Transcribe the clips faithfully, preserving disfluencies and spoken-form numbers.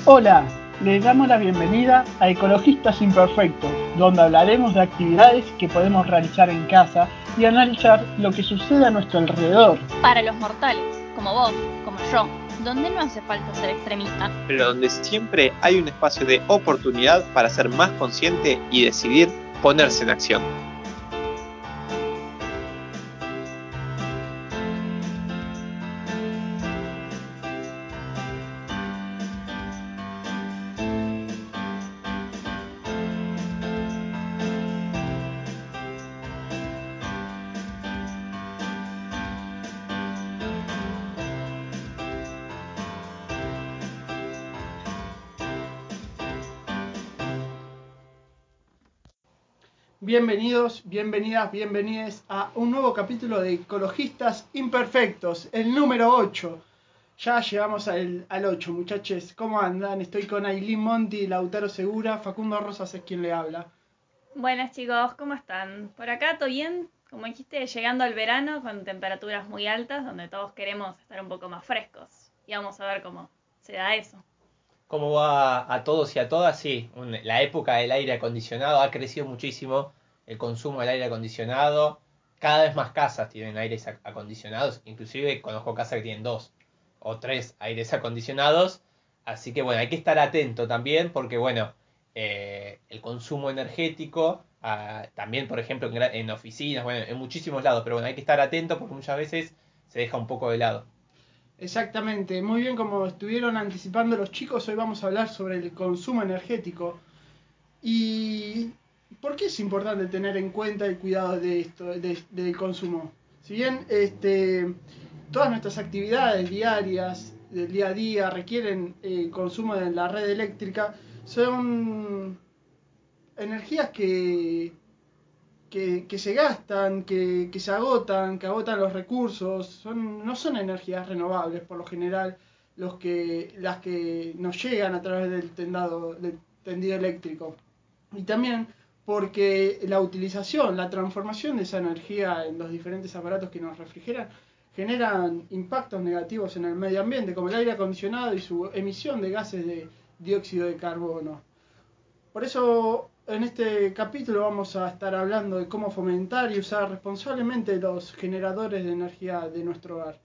Hola, les damos la bienvenida a Ecologistas Imperfectos, donde hablaremos de actividades que podemos realizar en casa y analizar lo que sucede a nuestro alrededor. Para los mortales, como vos, como yo, donde no hace falta ser extremista, pero donde siempre hay un espacio de oportunidad para ser más consciente y decidir ponerse en acción. Bienvenidos, bienvenidas, bienvenides a un nuevo capítulo de Ecologistas Imperfectos, el número ocho. Ya llegamos al, al ocho, muchachos. ¿Cómo andan? Estoy con Ailín Monti, Lautaro Segura, Facundo Rosas es quien le habla. Buenas chicos, ¿cómo están? Por acá todo bien, como dijiste, llegando al verano con temperaturas muy altas, donde todos queremos estar un poco más frescos. Y vamos a ver cómo se da eso. ¿Cómo va a todos y a todas? Sí, un- la época del aire acondicionado ha crecido muchísimo, el consumo del aire acondicionado. Cada vez más casas tienen aires ac- acondicionados, inclusive conozco casas que tienen dos o tres aires acondicionados. Así que bueno, hay que estar atento también porque bueno, eh, el consumo energético, ah, también por ejemplo en, gra- en oficinas, bueno, en muchísimos lados, pero bueno, hay que estar atento porque muchas veces se deja un poco de lado. Exactamente, muy bien como estuvieron anticipando los chicos, hoy vamos a hablar sobre el consumo energético. ¿Y por qué es importante tener en cuenta el cuidado de esto, de- del consumo? Si bien este, todas nuestras actividades diarias, del día a día, requieren el consumo de la red eléctrica, son energías que, que, que se gastan, que, que se agotan, que agotan los recursos, son, no son energías renovables por lo general los que, las que nos llegan a través del, tendado, del tendido eléctrico. Y también porque la utilización, la transformación de esa energía en los diferentes aparatos que nos refrigeran generan impactos negativos en el medio ambiente, como el aire acondicionado y su emisión de gases de dióxido de carbono. Por eso en este capítulo vamos a estar hablando de cómo fomentar y usar responsablemente los generadores de energía de nuestro hogar.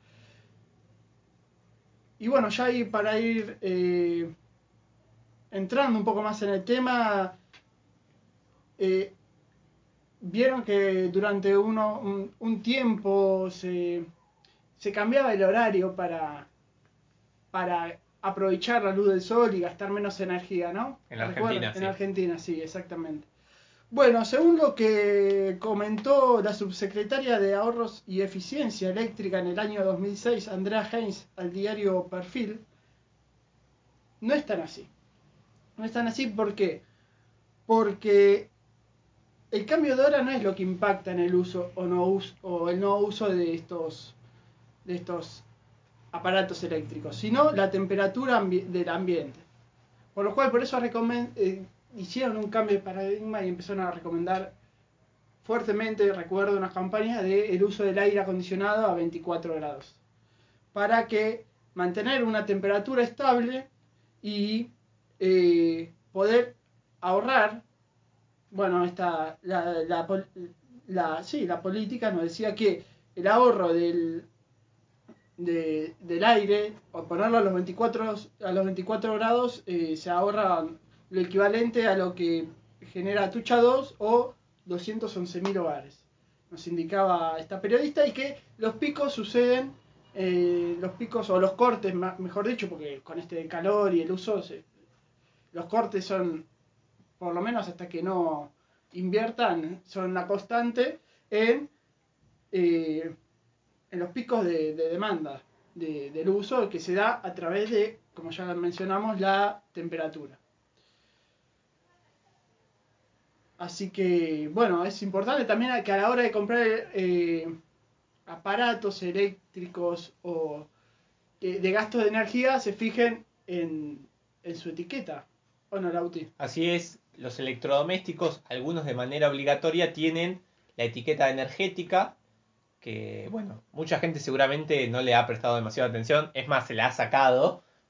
Y bueno, ya ahí para ir eh, entrando un poco más en el tema, eh, vieron que durante uno, un, un tiempo se, se cambiaba el horario para, para aprovechar la luz del sol y gastar menos energía, ¿no? En la ¿Recuerdan? Argentina, sí. En Argentina, sí, exactamente. Bueno, según lo que comentó la subsecretaria de Ahorros y Eficiencia Eléctrica en el año dos mil seis, Andrea Heinz, al diario Perfil, no es tan así. No es tan así, ¿por qué? Porque el cambio de hora no es lo que impacta en el uso o, no uso, o el no uso de estos, de estos aparatos eléctricos, sino la temperatura ambi- del ambiente. Por lo cual, por eso eh, hicieron un cambio de paradigma y empezaron a recomendar fuertemente, recuerdo unas campañas de el uso del aire acondicionado a veinticuatro grados, para que mantener una temperatura estable y eh, poder ahorrar. Bueno, esta, la, la, la, sí, la política nos decía que el ahorro del, de, del aire, o ponerlo a los veinticuatro, a los veinticuatro grados, eh, se ahorra lo equivalente a lo que genera Tucha dos o doscientos once mil hogares. Nos indicaba esta periodista, y que los picos suceden, eh, los picos o los cortes, mejor dicho, porque con este calor y el uso, se, los cortes son, por lo menos hasta que no inviertan, son una constante en... Eh, en los picos de, de demanda de, del uso, que se da a través de, como ya mencionamos, la temperatura. Así que, bueno, es importante también que a la hora de comprar eh, aparatos eléctricos o de, de gastos de energía se fijen en, en su etiqueta. ¿O no, Lauti? Así es, los electrodomésticos, algunos de manera obligatoria, tienen la etiqueta energética, que bueno, mucha gente seguramente no le ha prestado demasiada atención, es más, se la ha sacado,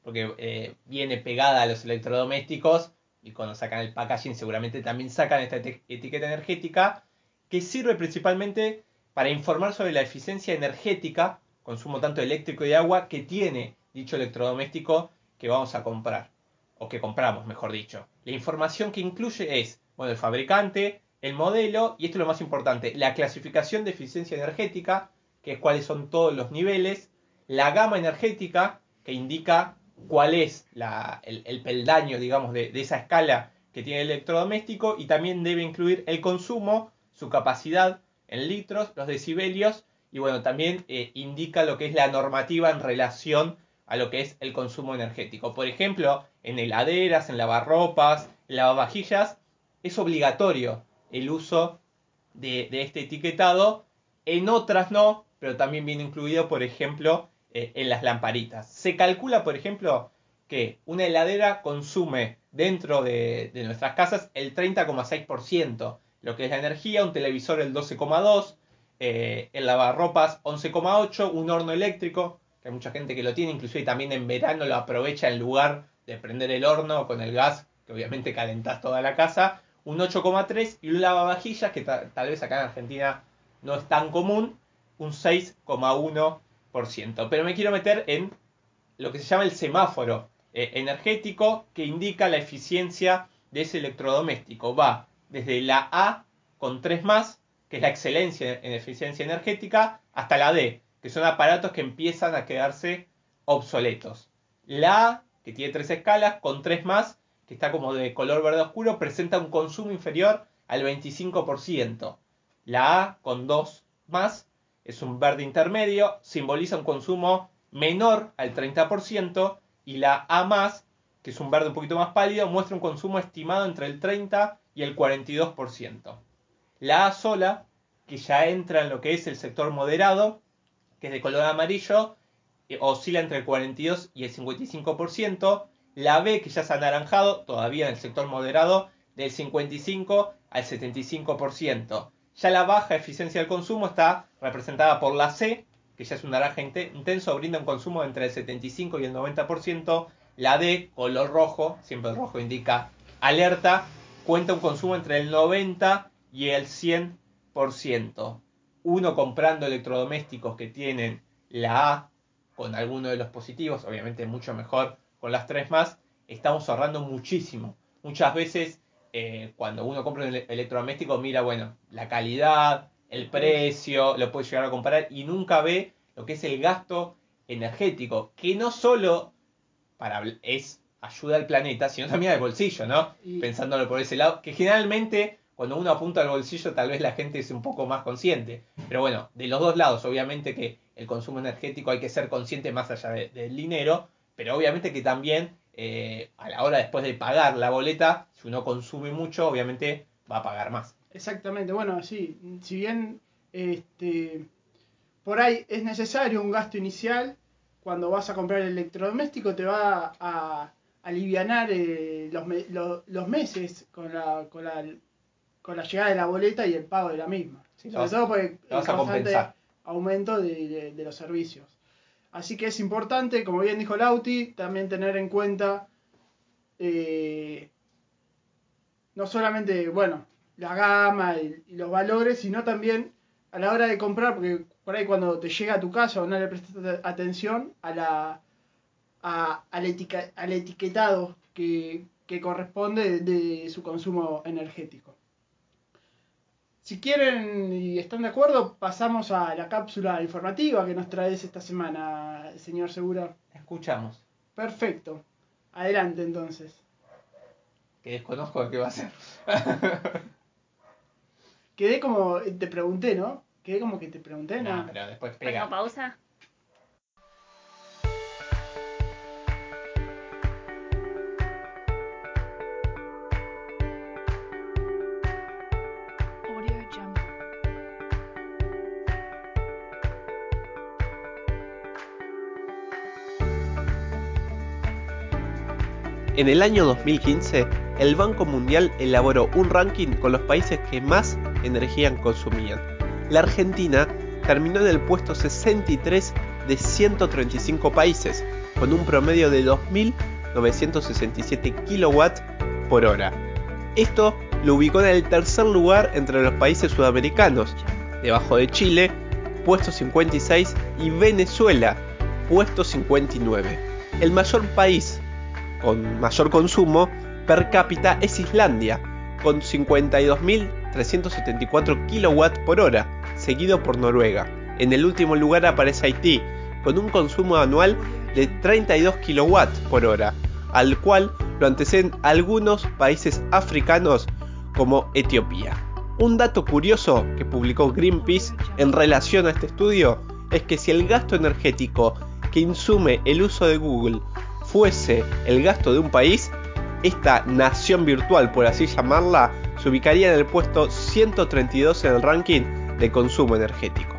porque eh, viene pegada a los electrodomésticos y cuando sacan el packaging seguramente también sacan esta eti- etiqueta energética que sirve principalmente para informar sobre la eficiencia energética, consumo tanto eléctrico y de agua, que tiene dicho electrodoméstico que vamos a comprar, o que compramos, mejor dicho. La información que incluye es, bueno, el fabricante, el modelo, y esto es lo más importante, la clasificación de eficiencia energética, que es cuáles son todos los niveles, la gama energética, que indica cuál es la, el, el peldaño, digamos, de, de esa escala que tiene el electrodoméstico, y también debe incluir el consumo, su capacidad en litros, los decibelios, y bueno, también eh, indica lo que es la normativa en relación a lo que es el consumo energético. Por ejemplo, en heladeras, en lavarropas, en lavavajillas, es obligatorio el uso de, de este etiquetado. En otras no, pero también viene incluido, por ejemplo, eh, en las lamparitas. Se calcula, por ejemplo, que una heladera consume dentro de, de nuestras casas el treinta coma seis por ciento, lo que es la energía, un televisor el doce coma dos por ciento, eh, el lavarropas once coma ocho por ciento, un horno eléctrico, que hay mucha gente que lo tiene, inclusive también en verano lo aprovecha en lugar de prender el horno con el gas, que obviamente calentás toda la casa, un ocho coma tres por ciento, y un lavavajillas, que ta- tal vez acá en Argentina no es tan común, un seis coma uno por ciento. Pero me quiero meter en lo que se llama el semáforo eh, energético, que indica la eficiencia de ese electrodoméstico. Va desde la A con tres más, que es la excelencia en eficiencia energética, hasta la D, que son aparatos que empiezan a quedarse obsoletos. La A, que tiene tres escalas, con tres más, que está como de color verde oscuro, presenta un consumo inferior al veinticinco por ciento. La A, con dos más, es un verde intermedio, simboliza un consumo menor al treinta por ciento, y la A más, que es un verde un poquito más pálido, muestra un consumo estimado entre el treinta y el cuarenta y dos por ciento. La A sola, que ya entra en lo que es el sector moderado, que es de color amarillo, eh, oscila entre el cuarenta y dos y el cincuenta y cinco por ciento. La B, que ya es anaranjado, todavía en el sector moderado, del cincuenta y cinco al setenta y cinco por ciento. Ya la baja eficiencia del consumo está representada por la C, que ya es un naranja intenso, brinda un consumo entre el setenta y cinco y el noventa por ciento. La D, color rojo, siempre el rojo indica alerta, cuenta un consumo entre el noventa y el cien por ciento. Uno comprando electrodomésticos que tienen la A con alguno de los positivos, obviamente mucho mejor con las tres más, estamos ahorrando muchísimo. Muchas veces eh, cuando uno compra un electrodoméstico mira, bueno, la calidad, el precio, lo puede llegar a comparar y nunca ve lo que es el gasto energético, que no solo para, es ayuda al planeta, sino también al bolsillo, ¿no? Y... pensándolo por ese lado, que generalmente cuando uno apunta al bolsillo tal vez la gente es un poco más consciente. Pero bueno, de los dos lados, obviamente que el consumo energético hay que ser consciente más allá de, del dinero, pero obviamente que también eh, a la hora después de pagar la boleta, si uno consume mucho, obviamente va a pagar más. Exactamente, bueno, sí, si bien este, por ahí es necesario un gasto inicial, cuando vas a comprar el electrodoméstico te va a alivianar eh, los, me, lo, los meses con la, con la con la llegada de la boleta y el pago de la misma. Sí, sobre vas, todo por el, el constante aumento de, de, de los servicios. Así que es importante, como bien dijo Lauti, también tener en cuenta eh, no solamente, bueno, la gama y, y los valores, sino también a la hora de comprar, porque por ahí cuando te llega a tu casa o no le prestas atención a la, a, al, etica, al etiquetado que, que corresponde de, de su consumo energético. Si quieren y están de acuerdo, pasamos a la cápsula informativa que nos traes esta semana, señor Segura. Escuchamos. Perfecto. Adelante entonces. Que desconozco qué va a ser. Quedé como, te pregunté, ¿no? Quedé como que te pregunté, ¿no? No, pero después pega. ¿Pongo pausa? En el año dos mil quince, el Banco Mundial elaboró un ranking con los países que más energía consumían. La Argentina terminó en el puesto sesenta y tres de ciento treinta y cinco países, con un promedio de dos mil novecientos sesenta y siete kilowatts por hora. Esto lo ubicó en el tercer lugar entre los países sudamericanos, debajo de Chile, puesto cincuenta y seis, y Venezuela, puesto cincuenta y nueve. El mayor país con mayor consumo per cápita es Islandia, con cincuenta y dos mil trescientos setenta y cuatro kilowatts por hora, seguido por Noruega. En el último lugar aparece Haití, con un consumo anual de treinta y dos kilowatts por hora, al cual lo anteceden algunos países africanos como Etiopía. Un dato curioso que publicó Greenpeace en relación a este estudio es que si el gasto energético que insume el uso de Google fuese el gasto de un país, esta nación virtual, por así llamarla, se ubicaría en el puesto ciento treinta y dos en el ranking de consumo energético.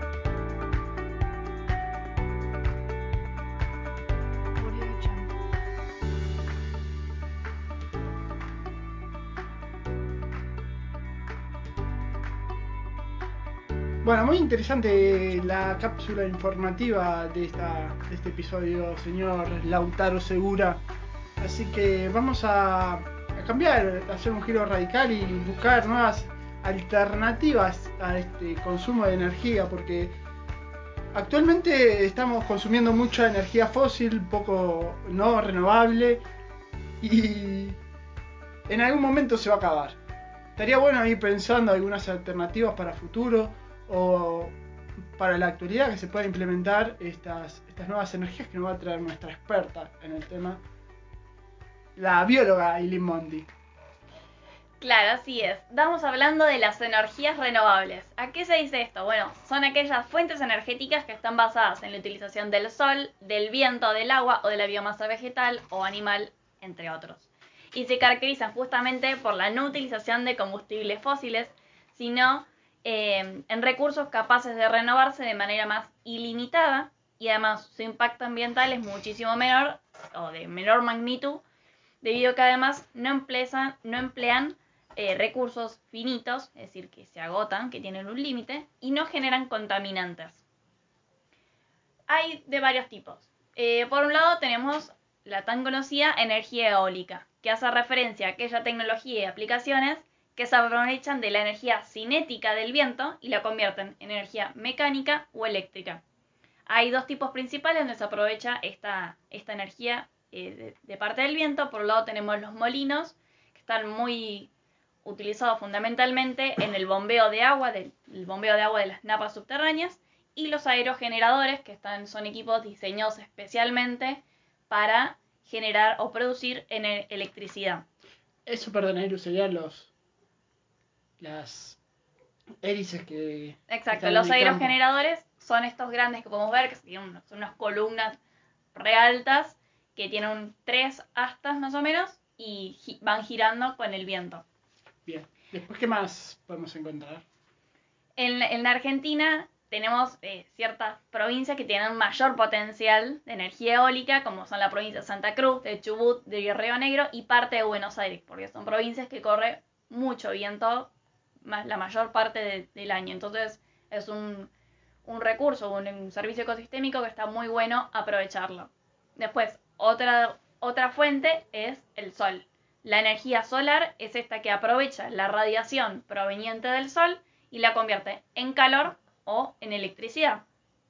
Bueno, muy interesante la cápsula informativa de, esta, de este episodio, señor Lautaro Segura. Así que vamos a, a cambiar, a hacer un giro radical y buscar nuevas alternativas a este consumo de energía, porque actualmente estamos consumiendo mucha energía fósil, poco no renovable, y en algún momento se va a acabar. Estaría bueno ir pensando algunas alternativas para futuro o para la actualidad que se pueda implementar estas, estas nuevas energías que nos va a traer nuestra experta en el tema, la bióloga Eileen Monti. Claro, así es. Estamos hablando de las energías renovables. ¿A qué se dice esto? Bueno, son aquellas fuentes energéticas que están basadas en la utilización del sol, del viento, del agua o de la biomasa vegetal o animal, entre otros. Y se caracterizan justamente por la no utilización de combustibles fósiles, sino eh, en recursos capaces de renovarse de manera más ilimitada, y además su impacto ambiental es muchísimo menor o de menor magnitud, debido a que además no emplean, no emplean eh, recursos finitos, es decir, que se agotan, que tienen un límite, y no generan contaminantes. Hay de varios tipos. Eh, por un lado tenemos la tan conocida energía eólica, que hace referencia a aquella tecnología y aplicaciones que se aprovechan de la energía cinética del viento y la convierten en energía mecánica o eléctrica. Hay dos tipos principales donde se aprovecha esta, esta energía eh, de, de parte del viento. Por un lado tenemos los molinos, que están muy utilizados fundamentalmente en el bombeo de agua, del, el bombeo de agua de las napas subterráneas, y los aerogeneradores, que están, son equipos diseñados especialmente para generar o producir electricidad. Eso, perdón, Eru, serían los las hélices que... Exacto, los aerogeneradores son estos grandes que podemos ver, que son unas columnas re altas que tienen tres astas más o menos y gi- van girando con el viento. Bien, después, ¿qué más podemos encontrar? En, en la Argentina tenemos eh, ciertas provincias que tienen mayor potencial de energía eólica, como son la provincia de Santa Cruz, de Chubut, de Río Negro y parte de Buenos Aires, porque son provincias que corre mucho viento más, la mayor parte de, del año. Entonces es un, un recurso, un, un servicio ecosistémico que está muy bueno aprovecharlo. Después, otra, otra fuente es el sol. La energía solar es esta que aprovecha la radiación proveniente del sol y la convierte en calor o en electricidad.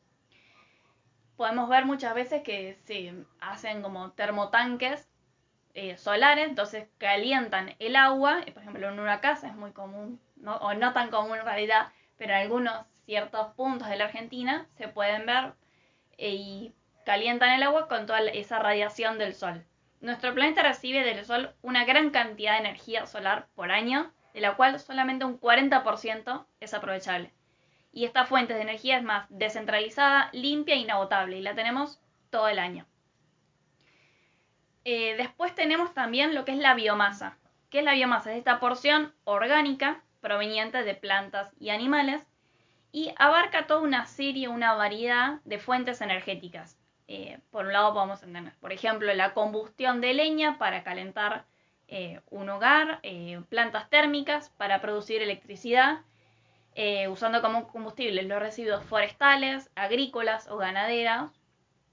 Podemos ver muchas veces que se hacen como termotanques eh, solares, entonces calientan el agua, por ejemplo en una casa es muy común, ¿no? O no tan común en realidad, pero en algunos ciertos puntos de la Argentina se pueden ver eh, y calientan el agua con toda esa radiación del sol. Nuestro planeta recibe del sol una gran cantidad de energía solar por año, de la cual solamente un cuarenta por ciento es aprovechable. Y esta fuente de energía es más descentralizada, limpia e inagotable, y la tenemos todo el año. Eh, después tenemos también lo que es la biomasa. ¿Qué es la biomasa? Es esta porción orgánica proveniente de plantas y animales y abarca toda una serie, una variedad de fuentes energéticas. Eh, por un lado podemos entender, por ejemplo, la combustión de leña para calentar eh, un hogar, eh, plantas térmicas para producir electricidad, eh, usando como combustible los residuos forestales, agrícolas o ganaderas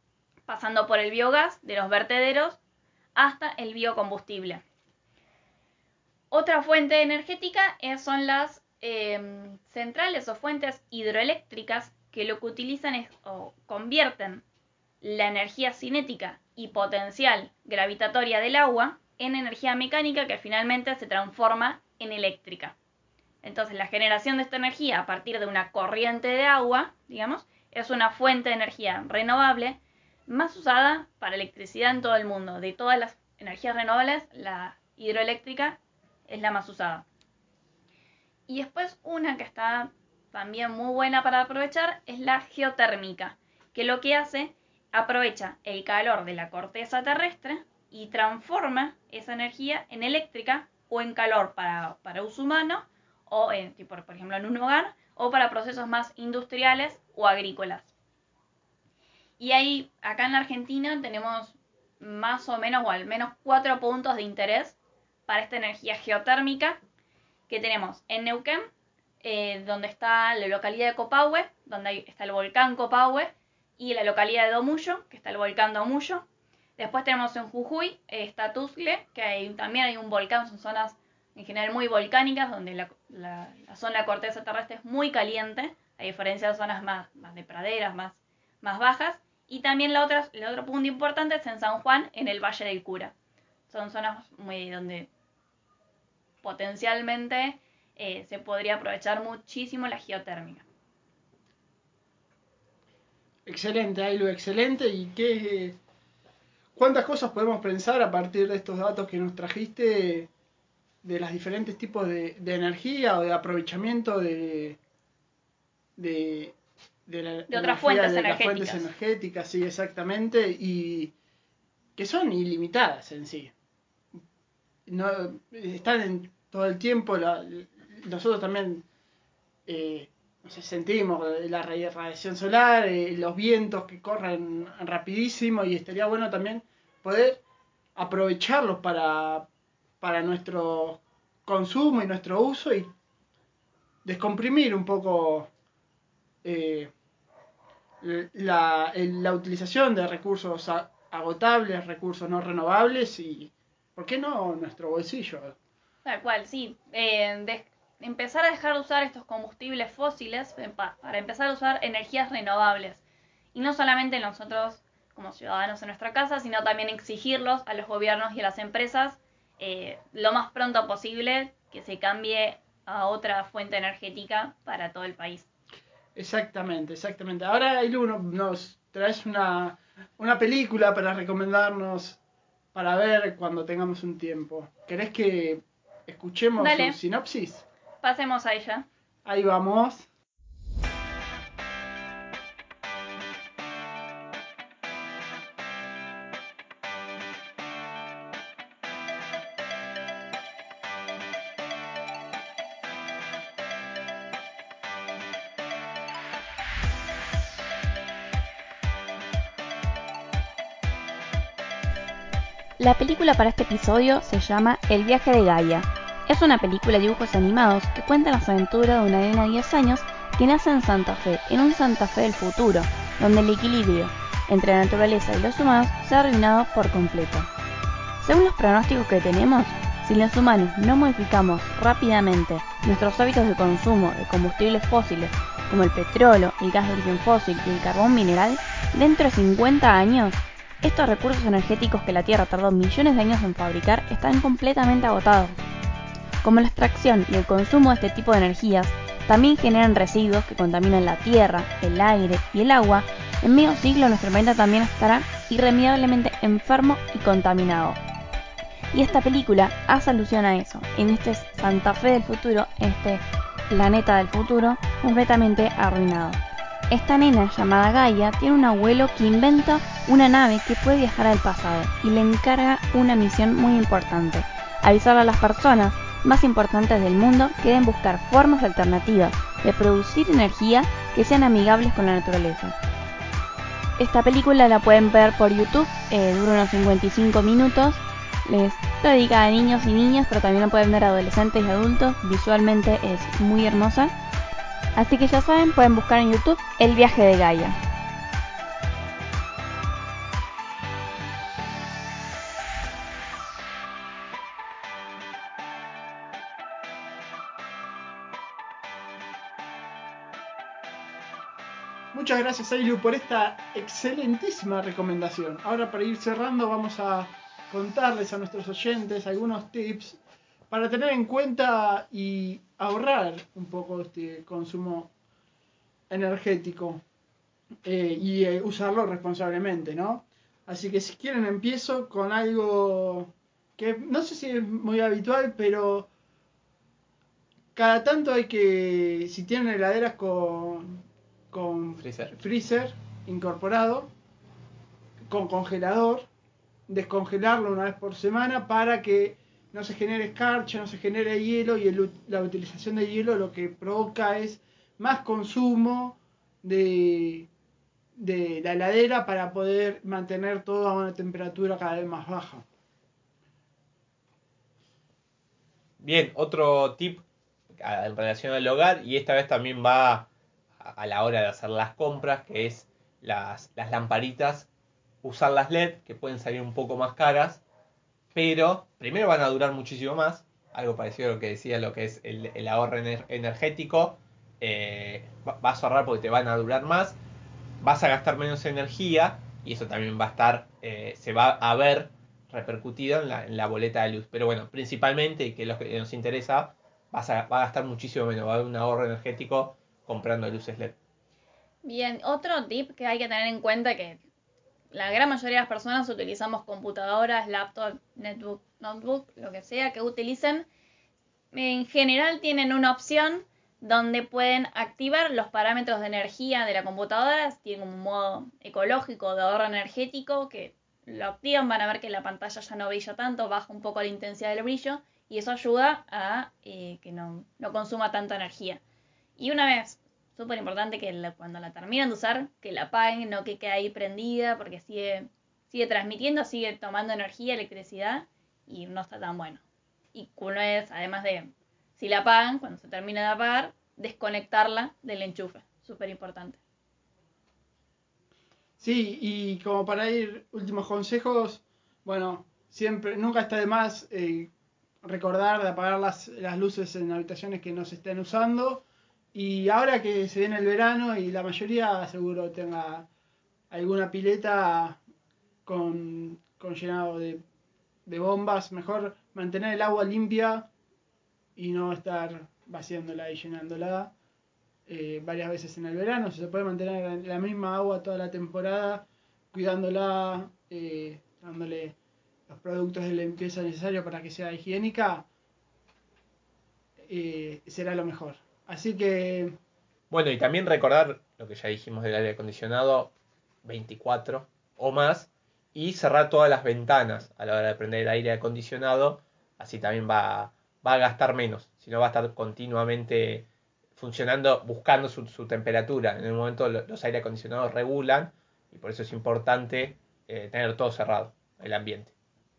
pasando por el biogás de los vertederos hasta el biocombustible. Otra fuente energética es, son las eh, centrales o fuentes hidroeléctricas, que lo que utilizan es o convierten la energía cinética y potencial gravitatoria del agua en energía mecánica, que finalmente se transforma en eléctrica. Entonces, la generación de esta energía a partir de una corriente de agua, digamos, es una fuente de energía renovable más usada para electricidad en todo el mundo. De todas las energías renovables, la hidroeléctrica es la más usada. Y después una que está también muy buena para aprovechar es la geotérmica, que lo que hace, aprovecha el calor de la corteza terrestre y transforma esa energía en eléctrica o en calor para, para uso humano, o en, tipo, por ejemplo en un hogar, o para procesos más industriales o agrícolas. Y ahí, acá en la Argentina, tenemos más o menos, o al menos cuatro puntos de interés para esta energía geotérmica, que tenemos en Neuquén, eh, donde está la localidad de Copahue, donde hay, está el volcán Copahue, y la localidad de Domullo, que está el volcán Domullo. Después tenemos en Jujuy, eh, está Tuzle, que hay, también hay un volcán, son zonas en general muy volcánicas, donde la, la, la zona de corteza terrestre es muy caliente, a diferencia de zonas más, más de praderas, más, más bajas. Y también la otra, el otro punto importante es en San Juan, en el Valle del Cura. Son zonas muy, donde potencialmente eh, se podría aprovechar muchísimo la geotérmica. Excelente, Ailu, excelente. ¿Y qué, cuántas cosas podemos pensar a partir de estos datos que nos trajiste de los diferentes tipos de, de energía o de aprovechamiento de, de, de, la, de otras fuentes de energéticas? Las fuentes energéticas, sí, exactamente, y que son ilimitadas en sí. No, están en todo el tiempo, la, nosotros también eh, no sé, sentimos la radiación solar, eh, los vientos que corren rapidísimo, y estaría bueno también poder aprovecharlos para, para nuestro consumo y nuestro uso, y descomprimir un poco eh, la, la utilización de recursos agotables, recursos no renovables, y ¿por qué no nuestro bolsillo? Tal cual, sí. Eh, de, empezar a dejar de usar estos combustibles fósiles para empezar a usar energías renovables. Y no solamente nosotros como ciudadanos en nuestra casa, sino también exigirlos a los gobiernos y a las empresas eh, lo más pronto posible, que se cambie a otra fuente energética para todo el país. Exactamente, exactamente. Ahora, Ailu, nos traes una, una película para recomendarnos para ver cuando tengamos un tiempo. ¿Querés que escuchemos Dale. su sinopsis? Pasemos a ella. Ahí vamos. La película para este episodio se llama El viaje de Gaia. Es una película de dibujos animados que cuenta las aventuras de una nena de diez años que nace en Santa Fe, en un Santa Fe del futuro, donde el equilibrio entre la naturaleza y los humanos se ha arruinado por completo. Según los pronósticos que tenemos, si los humanos no modificamos rápidamente nuestros hábitos de consumo de combustibles fósiles como el petróleo, el gas de origen fósil y el carbón mineral, dentro de cincuenta años, estos recursos energéticos que la Tierra tardó millones de años en fabricar están completamente agotados. Como la extracción y el consumo de este tipo de energías también generan residuos que contaminan la Tierra, el aire y el agua, en medio siglo nuestro planeta también estará irremediablemente enfermo y contaminado. Y esta película hace alusión a eso, en este Santa Fe del futuro, en este planeta del futuro completamente arruinado. Esta nena llamada Gaia tiene un abuelo que inventa una nave que puede viajar al pasado y le encarga una misión muy importante: avisarle a las personas más importantes del mundo que deben buscar formas alternativas de producir energía que sean amigables con la naturaleza. Esta película la pueden ver por YouTube, eh, dura unos cincuenta y cinco minutos, les está dedicada a niños y niñas, pero también la pueden ver adolescentes y adultos, visualmente es muy hermosa. Así que ya saben, pueden buscar en YouTube El viaje de Gaia. Muchas gracias, Ailu, por esta excelentísima recomendación. Ahora, para ir cerrando, vamos a contarles a nuestros oyentes algunos tips para tener en cuenta y ahorrar un poco este consumo energético eh, y eh, usarlo responsablemente, ¿no? Así que si quieren empiezo con algo que no sé si es muy habitual, pero cada tanto hay que, si tienen heladeras con, con Freezer. freezer incorporado, con congelador, descongelarlo una vez por semana para que no se genere escarcha, no se genere hielo, y el, la utilización de hielo lo que provoca es más consumo de, de la heladera para poder mantener todo a una temperatura cada vez más baja. Bien, otro tip en relación al hogar, y esta vez también va a la hora de hacer las compras, que es las, las lamparitas, usar las L E D, que pueden salir un poco más caras, pero primero van a durar muchísimo más, algo parecido a lo que decía lo que es el, el ahorro ener, energético, eh, vas a ahorrar porque te van a durar más, vas a gastar menos energía, y eso también va a estar, eh, se va a ver repercutido en la, en la boleta de luz. Pero bueno, principalmente, y que es lo que nos interesa, vas a, va a gastar muchísimo menos, va a haber un ahorro energético comprando luces L E D. Bien, otro tip que hay que tener en cuenta, que la gran mayoría de las personas utilizamos computadoras, laptop, netbook, notebook, lo que sea que utilicen, en general tienen una opción donde pueden activar los parámetros de energía de la computadora. Tienen un modo ecológico de ahorro energético que lo activan, van a ver que la pantalla ya no brilla tanto, baja un poco la intensidad del brillo, y eso ayuda a eh, que no, no consuma tanta energía. Y una vez, súper importante que la, cuando la terminan de usar, que la apaguen, no que quede ahí prendida, porque sigue, sigue transmitiendo, sigue tomando energía, electricidad, y no está tan bueno. Y uno es, además de, si la apagan, cuando se termina de apagar, desconectarla del enchufe, súper importante. Sí, y como para ir, últimos consejos, bueno, siempre, nunca está de más eh, recordar de apagar las, las luces en habitaciones que no se estén usando. Y ahora que se viene el verano y la mayoría seguro tenga alguna pileta con, con llenado de, de bombas, mejor mantener el agua limpia y no estar vaciándola y llenándola eh, varias veces en el verano. Si se puede mantener la misma agua toda la temporada, cuidándola, eh, dándole los productos de limpieza necesarios para que sea higiénica, eh, será lo mejor. Así que... Bueno, y también recordar lo que ya dijimos del aire acondicionado, veinticuatro o más, y cerrar todas las ventanas a la hora de prender el aire acondicionado, así también va, va a gastar menos, si no va a estar continuamente funcionando, buscando su, su temperatura. En el momento lo, los aire acondicionados regulan, y por eso es importante eh, tener todo cerrado, el ambiente.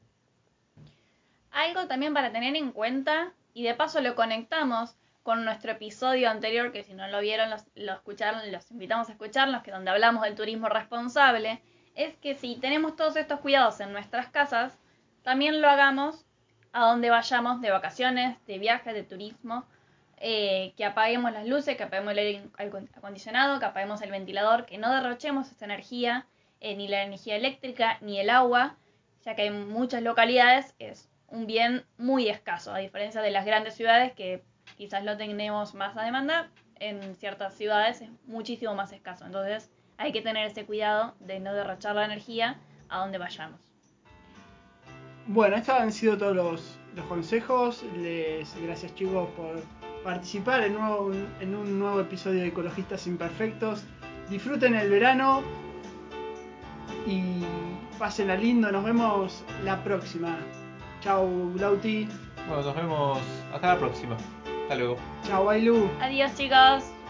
Algo también para tener en cuenta, y de paso lo conectamos con nuestro episodio anterior, que si no lo vieron, los, lo escucharon, los invitamos a escucharlos, que donde hablamos del turismo responsable, es que si tenemos todos estos cuidados en nuestras casas, también lo hagamos a donde vayamos de vacaciones, de viajes, de turismo, eh, que apaguemos las luces, que apaguemos el aire acondicionado, que apaguemos el ventilador, que no derrochemos esta energía, eh, ni la energía eléctrica, ni el agua, ya que en muchas localidades es un bien muy escaso, a diferencia de las grandes ciudades que quizás lo tenemos más a demanda, en ciertas ciudades es muchísimo más escaso. Entonces hay que tener ese cuidado de no derrochar la energía a donde vayamos. Bueno, estos han sido todos los, los consejos. Les gracias, chicos, por participar en, nuevo, en un nuevo episodio de Ecologistas Imperfectos. Disfruten el verano y pásenla lindo. Nos vemos la próxima. Chau, Lauti. Bueno, nos vemos hasta la próxima. Hasta luego. Chau, Ailu. Adiós, chicos.